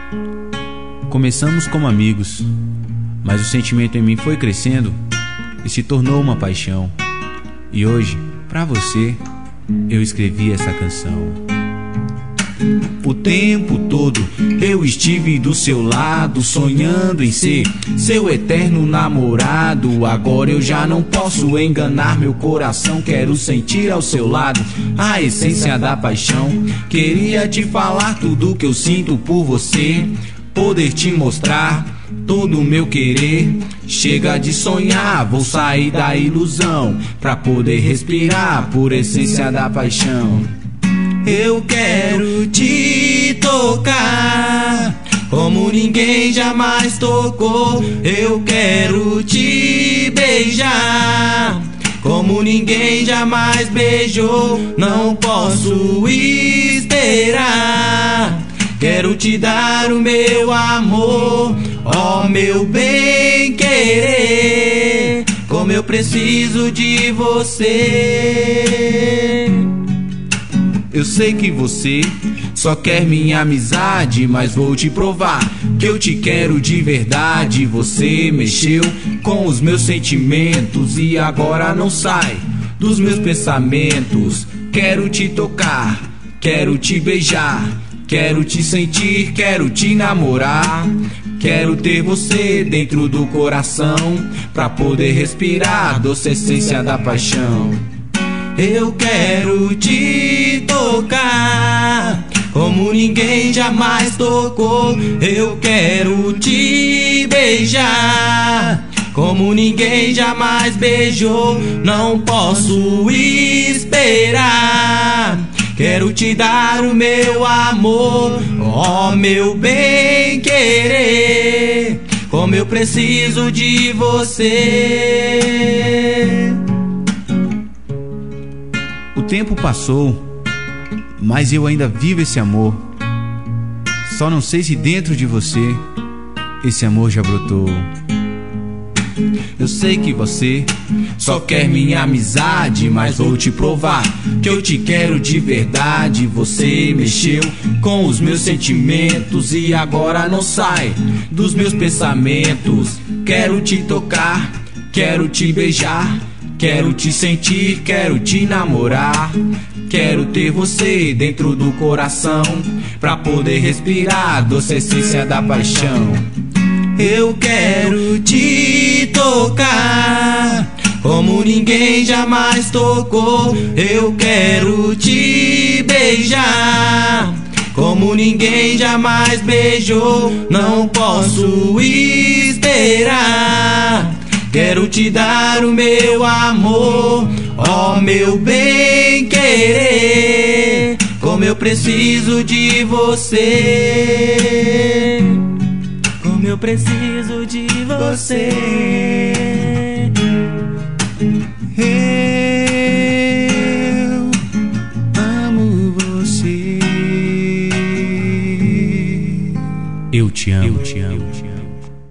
Começamos como amigos, mas o sentimento em mim foi crescendo e se tornou uma paixão. E hoje, pra você, eu escrevi essa canção. O tempo todo eu estive do seu lado, sonhando em ser seu eterno namorado. Agora eu já não posso enganar meu coração, quero sentir ao seu lado a essência da paixão. Queria te falar tudo que eu sinto por você, poder te mostrar todo o meu querer. Chega de sonhar, vou sair da ilusão pra poder respirar por essência da paixão. Eu quero te tocar como ninguém jamais tocou. Eu quero te beijar como ninguém jamais beijou. Não posso esperar, quero te dar o meu amor, ó meu bem querer, como eu preciso de você. Eu sei que você só quer minha amizade, mas vou te provar que eu te quero de verdade. Você mexeu com os meus sentimentos e agora não sai dos meus pensamentos. Quero te tocar, quero te beijar, quero te sentir, quero te namorar. Quero ter você dentro do coração pra poder respirar doce essência da paixão. Eu quero te tocar como ninguém jamais tocou. Eu quero te beijar como ninguém jamais beijou. Não posso esperar, quero te dar o meu amor, ó meu bem querer, como eu preciso de você. O tempo passou, mas eu ainda vivo esse amor. Só não sei se dentro de você esse amor já brotou. Eu sei que você só quer minha amizade, mas vou te provar que eu te quero de verdade. Você mexeu com os meus sentimentos e agora não sai dos meus pensamentos. Quero te tocar, quero te beijar, quero te sentir, quero te namorar. Quero ter você dentro do coração pra poder respirar doce essência da paixão. Eu quero te tocar como ninguém jamais tocou. Eu quero te beijar como ninguém jamais beijou. Não posso esperar, quero te dar o meu amor, ó meu bem querer, como eu preciso de você, como eu preciso de você. Eu amo você. Eu te amo, eu te amo.